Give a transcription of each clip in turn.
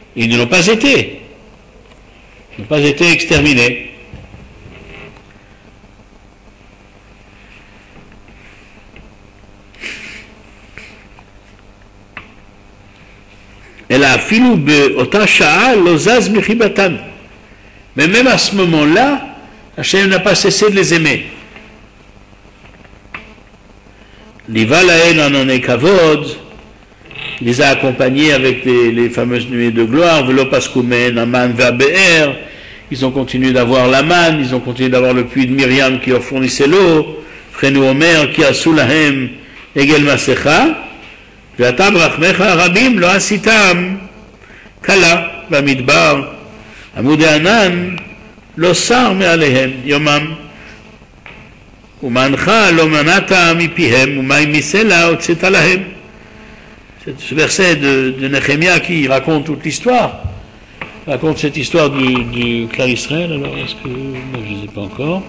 Ils ne l'ont pas été. Ils n'ont pas été exterminés. Et la filou be'ota sha'a lozaz mechibatan. Mais même à ce moment-là, Hachem n'a pas cessé de les aimer. Liva lahen anane kavod, il les a accompagnés avec les fameuses nuées de gloire, velo paskoumen, aman ve'abe'er, ils ont continué d'avoir la manne, ils ont continué d'avoir le puits de Myriam qui leur fournissait l'eau, frenu omer, qui a soulahem, egel masecha, ואתה ברחמך הרבים לא עשיתם קלה במדבר עמוד הענן לא שר מעליהם יומם ומענך לא מנעת מפיהם ומים מסלע הוצאת להם. Ce verset de Néhémie qui raconte toute l'histoire, raconte cette histoire du clan Israël. Alors est-ce que moi je ne sais pas encore.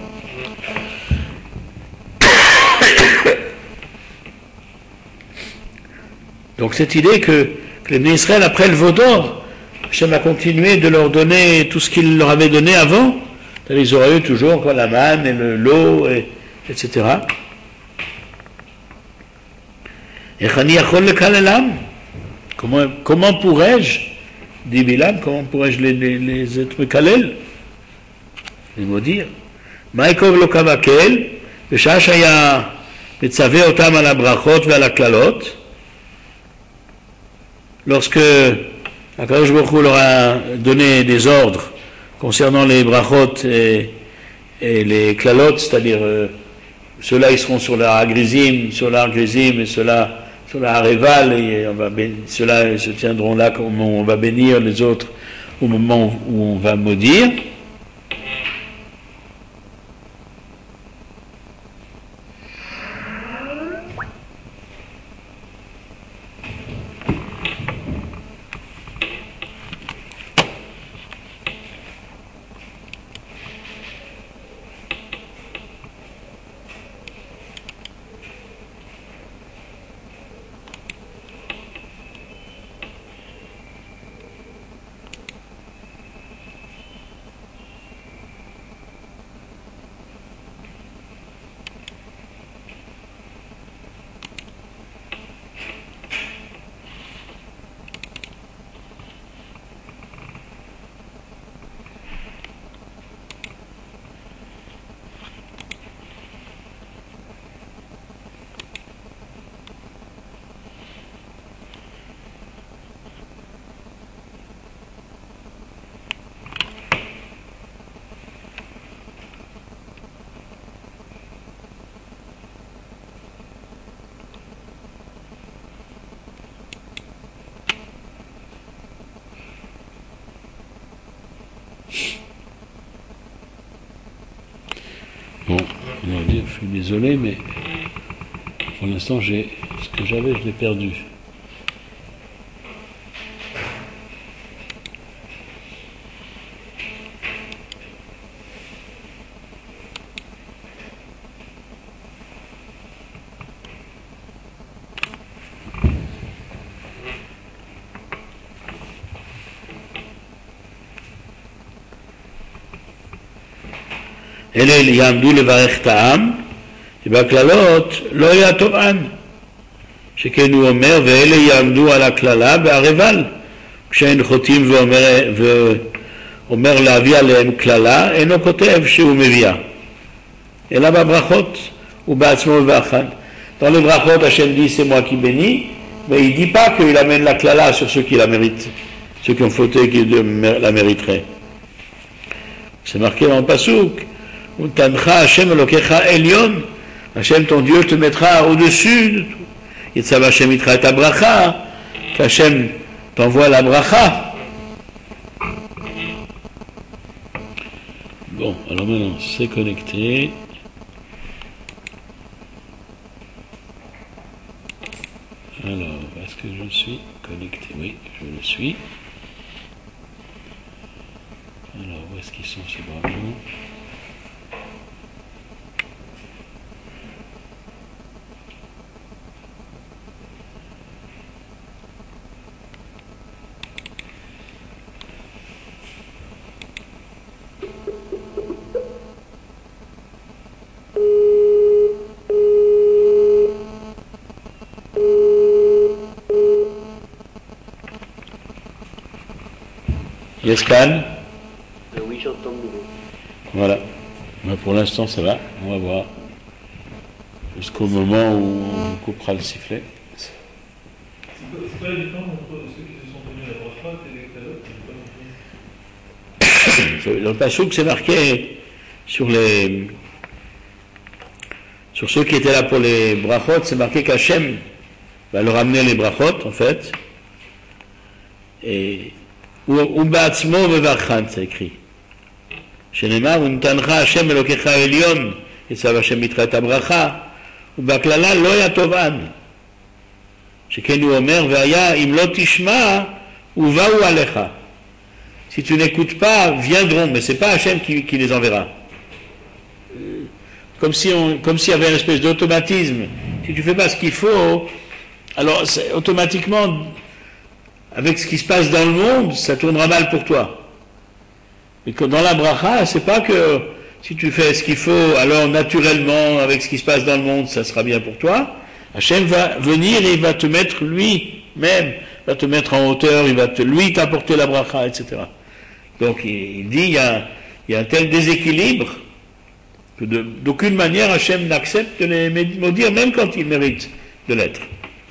Donc cette idée que les Bnei Israël, après le veau d'or, Hachem a continué de leur donner tout ce qu'il leur avait donné avant. Ils auraient eu toujours la manne et l'eau, etc. Et Chani Yachol le Kalelam. Comment pourrais-je, dit Bilam, comment pourrais-je les être Kalel? Les maudire. Maïkov lo kavakel, ושעה שהיה מצווה אותם על הברכות ועל הקללות, lorsque Akadosh Baruch Hu leur a donné des ordres concernant les brachot et les klalot, c'est-à-dire ceux-là ils seront sur la Agrizim, sur la Agrizim et ceux-là sur la Hareval, et ceux-là se tiendront là au moment où on va bénir, les autres au moment où on va maudire. Bon, on va dire, je suis désolé, mais pour l'instant, ce que j'avais, je l'ai perdu. אלה יעמדו לברך את העם, ובקללות לא היה טובען. שכן הוא אומר, ואלה יעמדו על הקללה בערבל. כשאין חוטאים ואומר להביא עליהם קללה, אינו כותב שהוא מביאה. אלא בברכות, הוא בעצמו ובאחד. Dans les brachot, Hachem dit, c'est moi qui bénis, mais il ne dit pas qu'il amène la klala sur ceux qui la méritent, ceux qui ont fauté et qui la mériteraient. C'est marqué dans le Passouk. Hachem Elokecha Elion, Hachem ton Dieu te mettra au-dessus de tout. Yetzav Hachem itra et bracha, qu'Hachem t'envoie la bracha. Bon, alors maintenant c'est connecté. Alors, est-ce que je suis connecté? Oui, je le suis. Alors, où est-ce qu'ils sont ces bravos? Yescan. Oui, j'entends de nouveau. Voilà. Mais pour l'instant, ça va. On va voir. Jusqu'au moment où on coupera le sifflet. C'est quoi la différence entre ceux qui se sont tenus à la bracha et les calottes? Dans le Passouk, c'est marqué sur ceux qui étaient là pour les brachot, c'est marqué qu'Hachem va leur amener les brachot, en fait. Et ou ba'atzmo mevarchan, c'est écrit. Shenemar, untancha Hashem elokecha elyon, et ça va Hashem mitra et abracha, ou baklala lo yatovan. Shekenu omer, ve'aya im lo tishma, ou va'u alecha. Si tu n'écoutes pas, viendront, mais c'est pas Hashem qui les enverra. Comme s'il y avait une espèce d'automatisme. Si tu fais pas ce qu'il faut, alors automatiquement, avec ce qui se passe dans le monde, ça tournera mal pour toi. Et que dans la bracha, c'est pas que si tu fais ce qu'il faut, alors naturellement, avec ce qui se passe dans le monde, ça sera bien pour toi. Hachem va venir et il va te mettre lui-même, va te mettre en hauteur, il va lui t'apporter la bracha, etc. Donc il dit, il y a un tel déséquilibre que d'aucune manière Hachem n'accepte de les maudire, même quand ils méritent de l'être.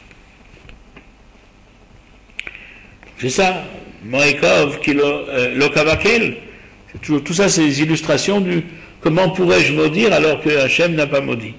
C'est ça, Moïkov, Lokavakel, c'est toujours tout ça, c'est des illustrations du comment pourrais-je maudire alors que Hachem n'a pas maudit.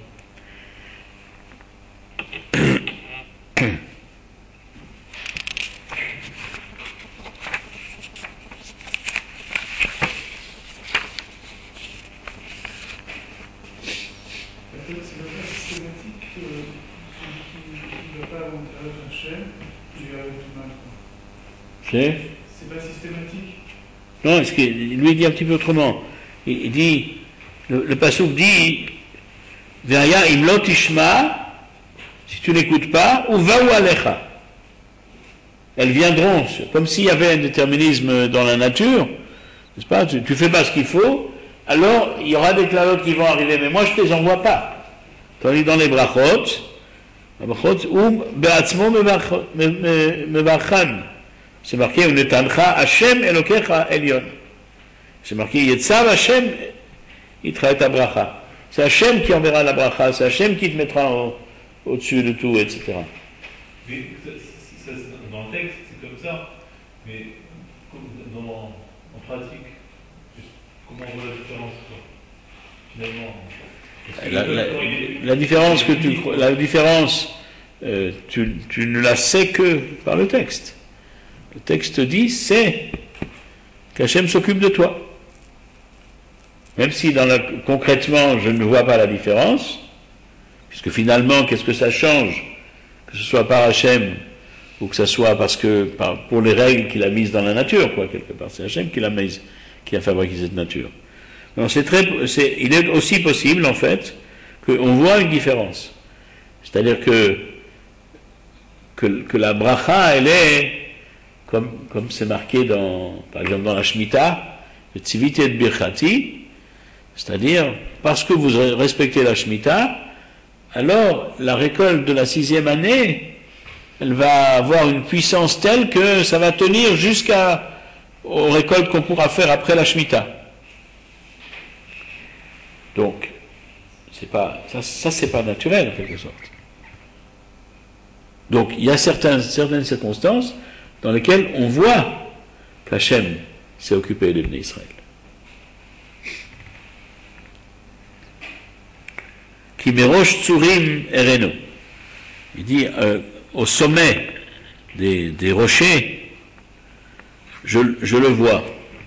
C'est pas systématique. Non, lui dit un petit peu autrement. Il dit, le passouk dit, Ve'aya im lo tishma, si tu n'écoutes pas, ou va'u alecha. Elles viendront, comme s'il y avait un déterminisme dans la nature, n'est-ce pas? Tu fais pas ce qu'il faut, alors il y aura des clalotes qui vont arriver, mais moi je ne les envoie pas. Tandis dans les brachot, ou be'atzmo mevarchan. C'est marqué Unetancha Hashem Elokecha Elyon. C'est marqué Yetzav Hashem Itra et Abracha. C'est Hashem qui enverra la bracha, c'est Hashem qui te mettra au-dessus de tout, etc. Mais dans le texte, c'est comme ça, mais en pratique, comment on voit la différence, finalement? La différence, tu ne la sais que par le texte. Le texte dit, c'est qu'Hachem s'occupe de toi. Même si concrètement, je ne vois pas la différence, puisque finalement, qu'est-ce que ça change? Que ce soit par Hachem, ou que ce soit pour les règles qu'il a mises dans la nature, quoi, quelque part. C'est Hachem qui a fabriqué cette nature. Donc il est aussi possible, en fait, qu'on voit une différence. C'est-à-dire que la bracha, elle est, comme c'est marqué par exemple dans la Shemitah, le tzivite et birchati, c'est-à-dire, parce que vous respectez la Shemitah, alors la récolte de la 6e année, elle va avoir une puissance telle que ça va tenir jusqu'aux récoltes qu'on pourra faire après la Shemitah. Donc, ça c'est pas naturel en quelque sorte. Donc, il y a certaines circonstances dans lesquelles on voit qu'Hachem s'est occupé de l'Ibn Israël. Kimerosh Tsurim Ereno. Il dit au sommet des rochers, je le vois.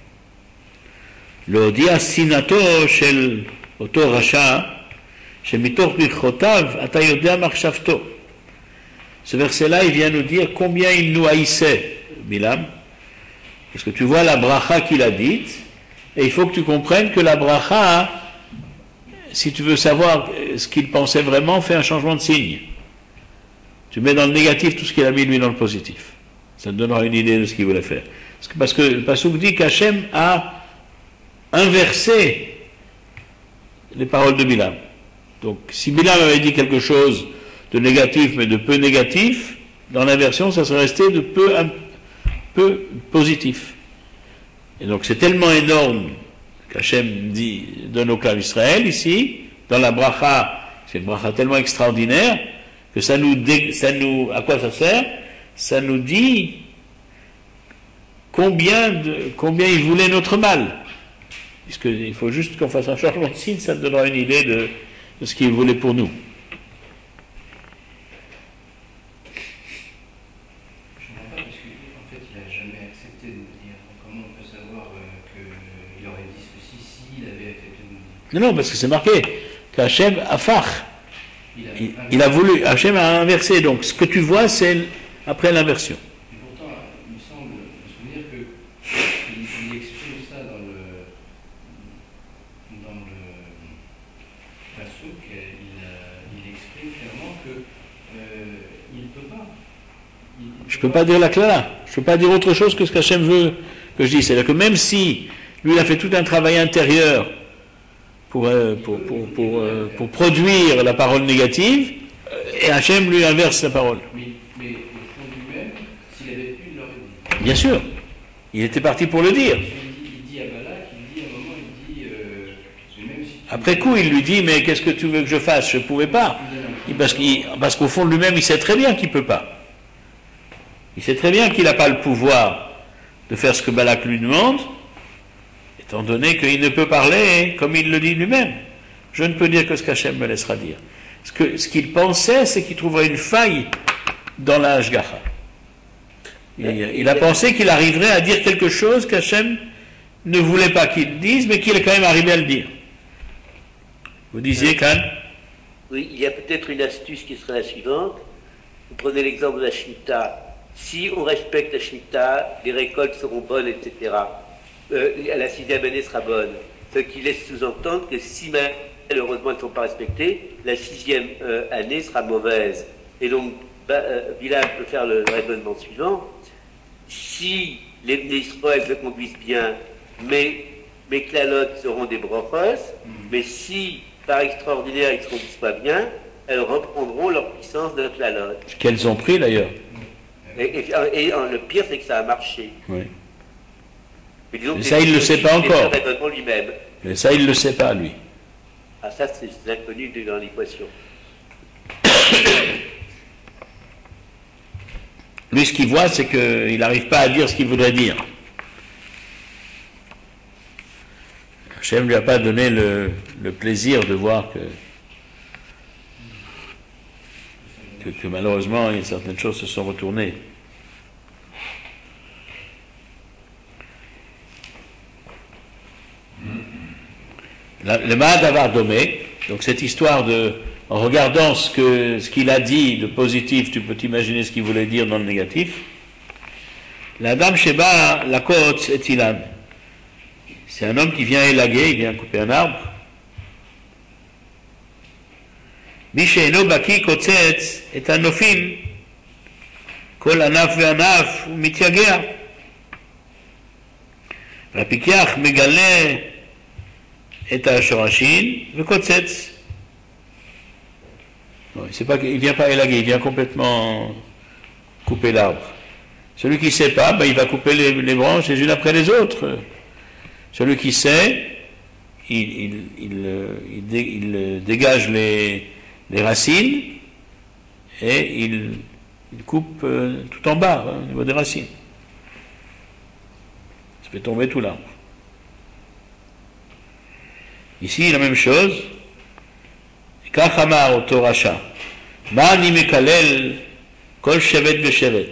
L'odia sinato shel oto rasha, shemitoch birchotav ata yodea machshavto. Ce verset-là, il vient nous dire combien il nous haïssait, Bilam. Parce que tu vois la bracha qu'il a dite, et il faut que tu comprennes que la bracha, si tu veux savoir ce qu'il pensait vraiment, fais un changement de signe. Tu mets dans le négatif tout ce qu'il a mis lui dans le positif. Ça te donnera une idée de ce qu'il voulait faire. Parce que le passouk dit qu'Hachem a inversé les paroles de Bilam. Donc, si Bilam avait dit quelque chose de négatif, mais de peu négatif, dans l'inversion, ça serait resté de peu positif. Et donc c'est tellement énorme qu'Hachem dit, donne au clan d'Israël ici, dans la bracha, c'est une bracha tellement extraordinaire, que ça nous, à quoi ça sert? Ça nous dit combien il voulait notre mal. Puisqu'il faut juste qu'on fasse un changement de signe, ça te donnera une idée de ce qu'il voulait pour nous. Je ne comprends pas, parce qu'en fait, il n'a jamais accepté de nous dire. Comment on peut savoir qu'il aurait dit ceci s'il avait accepté de nous dire? Non, parce que c'est marqué qu'Hachem a fach. Il a voulu, Hachem a inversé. Donc ce que tu vois, c'est après l'inversion. Et pourtant, il me semble me souvenir qu'il exprime ça dans le passouk, il exprime clairement qu'il ne peut pas. Je ne peux pas dire la klala. Je ne peux pas dire autre chose que ce qu'Hachem veut que je dise. C'est-à-dire que même si lui il a fait tout un travail intérieur pour produire la parole négative, et Hachem lui inverse la parole. Mais au fond de lui-même, s'il avait pu, il l'aurait dit. Bien sûr. Il était parti pour le dire. Il dit à Balak, il dit à un moment, il dit, même si Après coup, il lui dit, mais qu'est-ce que tu veux que je fasse? Je ne pouvais pas. Parce qu'au fond de lui-même, il sait très bien qu'il ne peut pas. Il sait très bien qu'il n'a pas le pouvoir de faire ce que Balak lui demande, étant donné qu'il ne peut parler comme il le dit lui-même. Je ne peux dire que ce qu'Hachem me laissera dire. Ce qu'il pensait, c'est qu'il trouverait une faille dans la Hashgacha. Il a pensé qu'il arriverait à dire quelque chose qu'Hachem ne voulait pas qu'il dise, mais qu'il est quand même arrivé à le dire. Vous disiez, Khan? Oui, il y a peut-être une astuce qui serait la suivante. Vous prenez l'exemple de la Shemitah. Si on respecte la Shemitah, les récoltes seront bonnes, etc. La 6e année sera bonne. Ce qui laisse sous-entendre que si malheureusement elles ne sont pas respectées, la 6e année sera mauvaise. Et donc, Bilal peut faire le raisonnement suivant. Si les Israël se conduisent bien, mes clalotes seront des brochos, mais si, par extraordinaire, ils ne se conduisent pas bien, elles reprendront leur puissance de clalotes. Qu'elles ont pris d'ailleurs. Et le pire, c'est que ça a marché. Oui. Mais ça, il ne le sait pas encore. Lui-même. Mais ça, il ne le sait pas, lui. Ah, ça, c'est inconnu dans l'équation. Lui, ce qu'il voit, c'est qu'il n'arrive pas à dire ce qu'il voudrait dire. Hachem ne lui a pas donné le plaisir de voir que malheureusement, certaines choses se sont retournées. Le Mahadavar Domé, donc cette histoire en regardant ce qu'il a dit de positif, tu peux t'imaginer ce qu'il voulait dire dans le négatif. La dame Sheba, la côte et Ilan. C'est un homme qui vient élaguer, il vient couper un arbre. Mishéno Baki Kotzetz et Anofim, Kol Anaf ve'Anaf Mitiagea. Rapikiach Megale et Ashorashin ve'Kotzetz. Il ne vient pas élaguer, il vient complètement couper l'arbre. Celui qui ne sait pas, il va couper les branches les unes après les autres. Celui qui sait, il dégage les racines et il coupe tout en bas, au niveau des racines. Ça fait tomber tout l'arbre. Ici, la même chose. Kachamar oto rasha. Ma'ani mekalel kol shevet veshevet.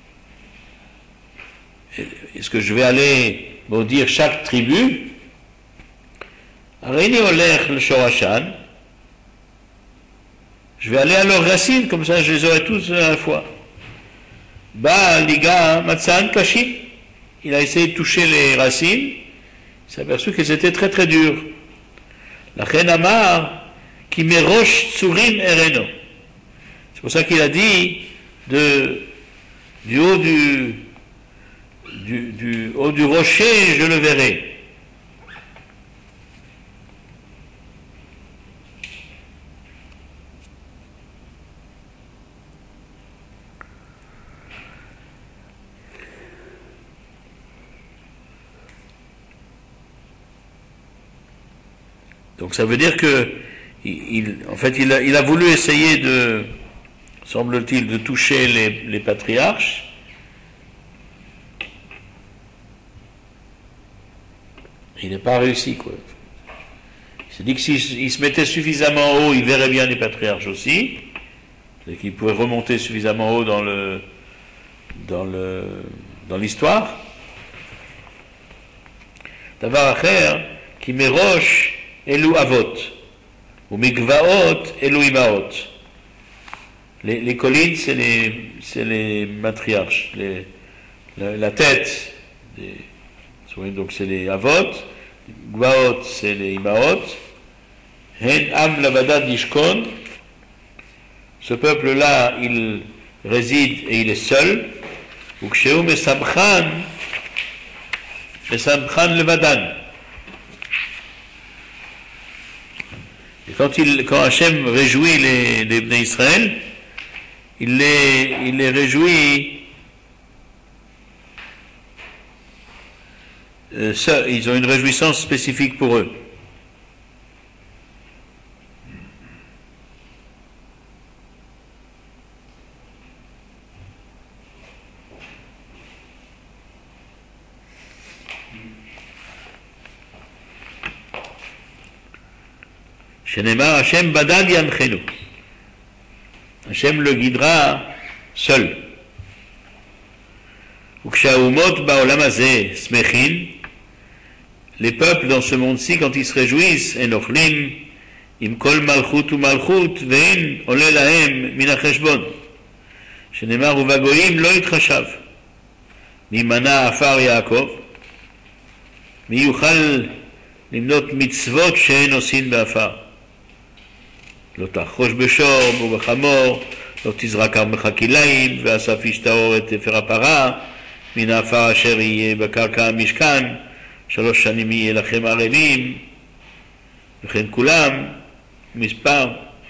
Est-ce que je vais aller maudire chaque tribu? Areini olech le shorashan. Je vais aller à leurs racines, comme ça je les aurai tous à la fois. Ba liga matsan kashim. Il a essayé de toucher les racines. Il s'est aperçu qu'elles étaient très très dures. La chen amar qui merosh tsurim ereno. C'est pour ça qu'il a dit du haut du haut du rocher, je le verrai. Donc ça veut dire que, en fait, il a voulu essayer de, semble-t-il, de toucher les patriarches. Il n'a pas réussi, quoi. Il s'est dit que s'il se mettait suffisamment haut, il verrait bien les patriarches aussi, et qu'il pouvait remonter suffisamment haut dans l'histoire. Davar acher, qui merosh elu avot, ou mikvaot elu imaot. Les collines, c'est les matriarches, la tête. Donc c'est les avot, gvaot, c'est les imaot. Hen am lavadad yishkon. Ce peuple-là, il réside et il est seul. Ou kshehu mesamchan levadan. Et quand Hachem réjouit les Bnei Israël, il les réjouit ils ont une réjouissance spécifique pour eux. Shenemar Hachem badad yanchenu. Hachem le guidera seul. Ukshaumot ba'olam hazeh smechin. Les peuples dans ce monde-ci, quand ils se réjouissent, enochlim im kol malchut u malchut ve'en ole lahem min hacheshbon. Shenemar uvagoyim lo yitchashav. Mimana afar Yaakov. Mi yuchal limnot mitzvot she'en osin be'afar. לא תחרוש בשור ובחמור, לא תזרק בחכיליים, ואסף ישתאור את אפר הפרה, מן האפר אשר יהיה בקרקע המשכן, 3 שנים יהיה לכם ערבים, וכן כולם, מספר,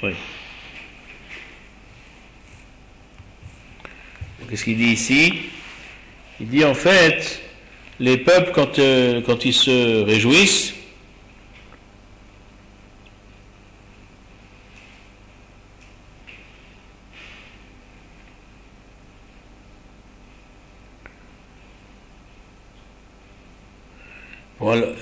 Qu'est-ce qu'il dit ici? Il dit en fait, les peuples quand ils se réjouissent, voilà.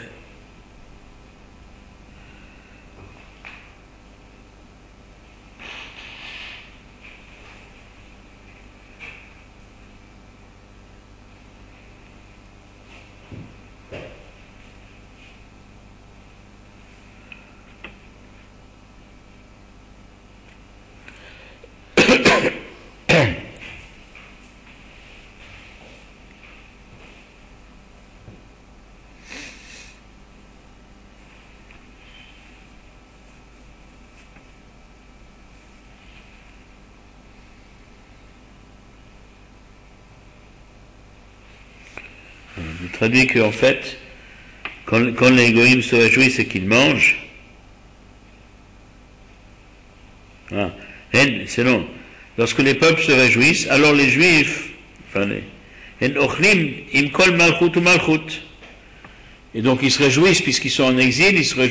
Il traduit qu'en fait, quand les goïms se réjouissent, c'est qu'ils mangent. Ah. C'est long. Lorsque les peuples se réjouissent, alors les juifs, et donc ils se réjouissent puisqu'ils sont en exil, ils se réjouissent